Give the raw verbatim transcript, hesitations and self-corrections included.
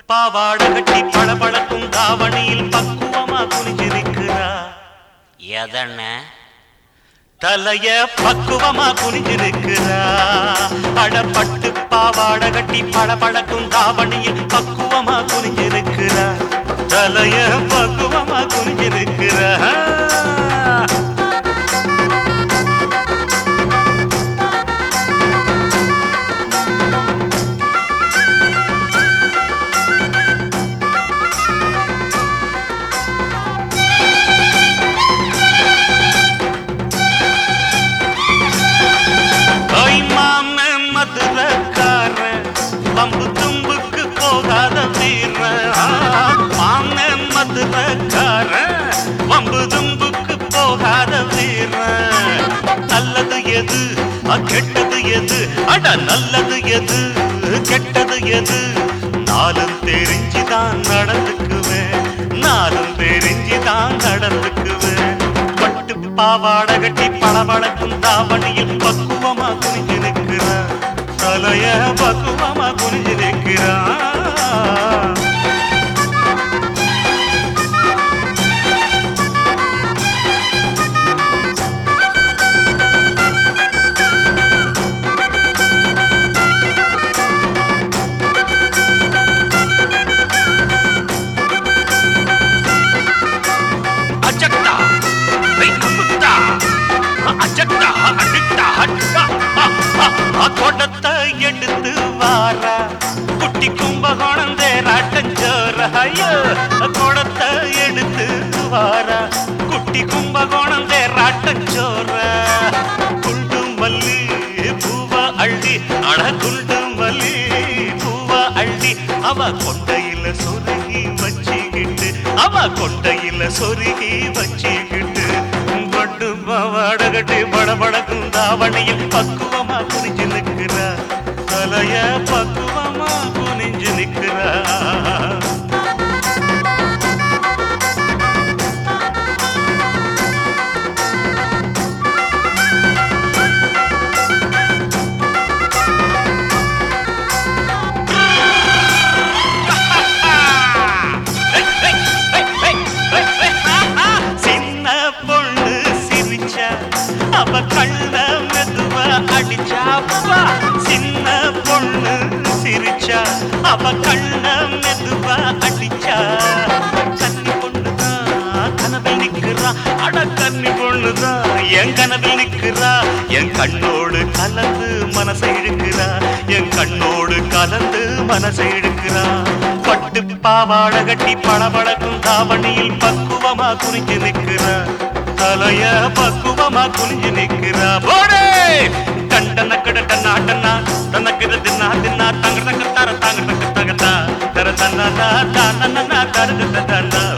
பாவாடை கட்டி பளபளக்கும் தாவணியில் பக்குவமா குனிஞ்சிருக்கிறா. எதன தலைய பக்குவமா குனிஞ்சிருக்கிறா. அடப்பட்டு பாவாடை கட்டி பளபளக்கும் தாவணியில் பக்குவமா குனிஞ்சிருக்கிறா. தலைய பக்குவமா குனிஞ்சிருக்கிறா. பம்பு தும்புக்கு போகாத வீர மாம மதுரக்கார பம்பு தும்புக்கு போகாத வீர. நல்லது எது கெட்டது எது அட நல்லது எது கெட்டது எது நாளும் தெரிஞ்சுதான் நடந்துக்குவேன். நாளும் தெரிஞ்சுதான் நடந்துக்குவேன். பட்டு பாவாடை கட்டி பளபளக்கும் தாவணியில் பக்குவமா குனிஞ்சிருக்கிறார். தலைய பக்குவமா குனிஞ்சிருக்கிறான். அஜக்தா அமுத்தா அஜக்தா அடித்தா அட்டா கொடத்தை எடுத்து வாரா குட்டி கும்பகோணம் தேராட்டஞ்சோர. கொடத்தை எடுத்து வாரா குட்டி கும்பகோணம் தேராட்டஞ்சோர. குண்டு மல்லி பூவ அள்ளி அட குண்டு மல்லி பூவ அள்ளி அவ கொண்டையில சொருகி வச்சுக்கிட்டு அவ கொண்டையில சொருகி வச்சுக்கிட்டு பட்டு பாவாடை கட்டி படபடக்கும் தாவணியில் பக்குவமா குனிஞ்சு நிற்கிறா. தலைய பக்குவமா குனிஞ்சு நிற்கிறா. அவ கண்ண மெதுவ அடிச்சா சின்ன பொண்ணு சிரிச்சா. அவ கண்ண மெதுவ அடிச்சா. கன்னி பொண்ணுதான் கனவில் நிக்கிறா. அட கன்னி பொண்ணுதான் என் கனவில் நிக்கிறா. என் கண்ணோடு கலந்து மனசை இழுக்கிறா. என் கண்ணோடு கலந்து மனசை இழுக்கிறா. பட்டு பாவாடை கட்டி பளபளக்கும் தாவணியில் பக்குவமா குறிஞ்சு நிக்கிறா. தலைய பக்குவமா குனிஞ்சு நிக்கிறா. போடே கண்டன கடட்ட நாட்டனா தனக்கு தின்னா தின்னா தங்க தங்க தர தாங்க தங்க தகதா தர தன்னா தான தர தன்னா